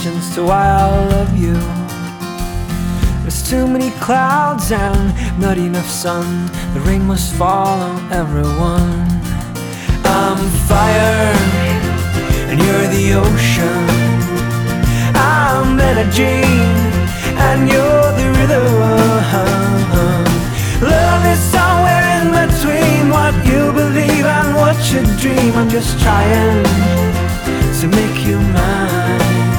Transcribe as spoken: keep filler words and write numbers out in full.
questions to why I love you. There's too many clouds and not enough sun. The rain must fall on everyone. I'm fire and you're the ocean. I'm energy and you're the rhythm. Love is somewhere in between what you believe and what you dream. I'm just trying to make you mine.